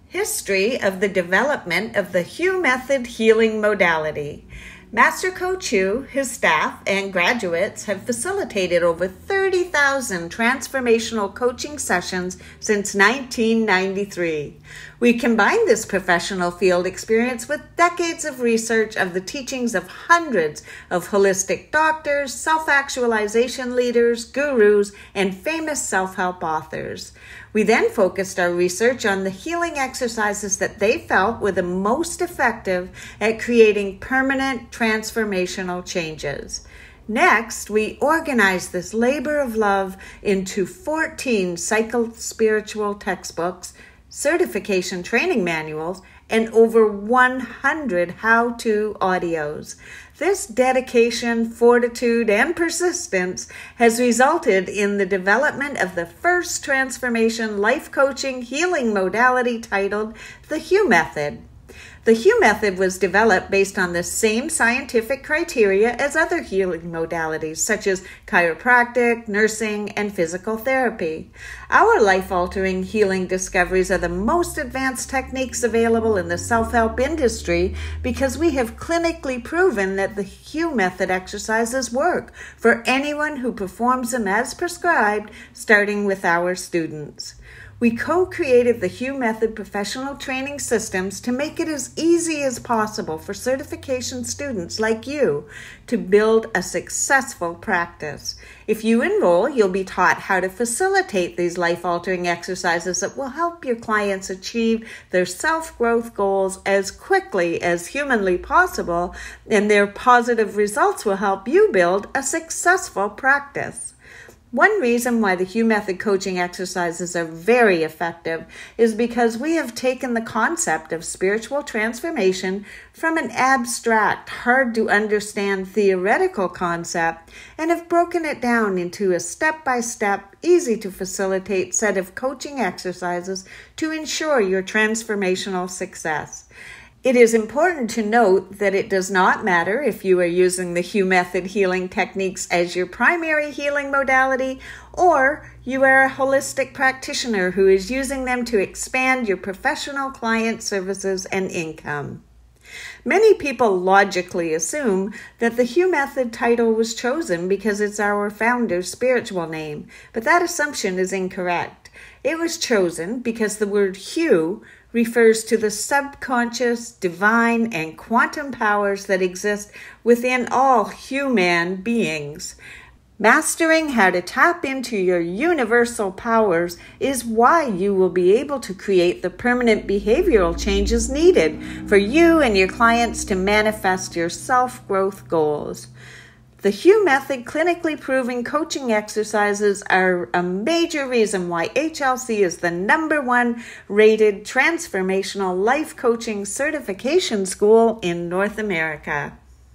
History of the development of the Hugh Method healing modality. Master Coach Hugh, his staff, and graduates have facilitated over 30,000 transformational coaching sessions since 1993. We combine this professional field experience with decades of research of the teachings of hundreds of holistic doctors, self-actualization leaders, gurus, and famous self-help authors. We then focused our research on the healing exercises that they felt were the most effective at creating permanent transformational changes. Next, we organized this labor of love into 14 psycho-spiritual textbooks, certification training manuals, and over 100 how-to audios. This dedication, fortitude, and persistence has resulted in the development of the first transformation life coaching healing modality titled the Hugh Method. The Hugh Method was developed based on the same scientific criteria as other healing modalities, such as chiropractic, nursing, and physical therapy. Our life-altering healing discoveries are the most advanced techniques available in the self-help industry because we have clinically proven that the Hugh Method exercises work for anyone who performs them as prescribed, starting with our students. We co-created the Hugh Method professional training systems to make it as easy as possible for certification students like you to build a successful practice. If you enroll, you'll be taught how to facilitate these life-altering exercises that will help your clients achieve their self-growth goals as quickly as humanly possible, and their positive results will help you build a successful practice. One reason why the Hugh Method coaching exercises are very effective is because we have taken the concept of spiritual transformation from an abstract, hard-to-understand theoretical concept and have broken it down into a step-by-step, easy-to-facilitate set of coaching exercises to ensure your transformational success. It is important to note that it does not matter if you are using the Hugh Method healing techniques as your primary healing modality or you are a holistic practitioner who is using them to expand your professional client services and income. Many people logically assume that the Hugh Method title was chosen because it's our founder's spiritual name, but that assumption is incorrect. It was chosen because the word Hugh refers to the subconscious, divine, and quantum powers that exist within all human beings. Mastering how to tap into your universal powers is why you will be able to create the permanent behavioral changes needed for you and your clients to manifest your self-growth goals. The Hugh Method clinically proven coaching exercises are a major reason why HLC is the #1 rated transformational life coaching certification school in North America.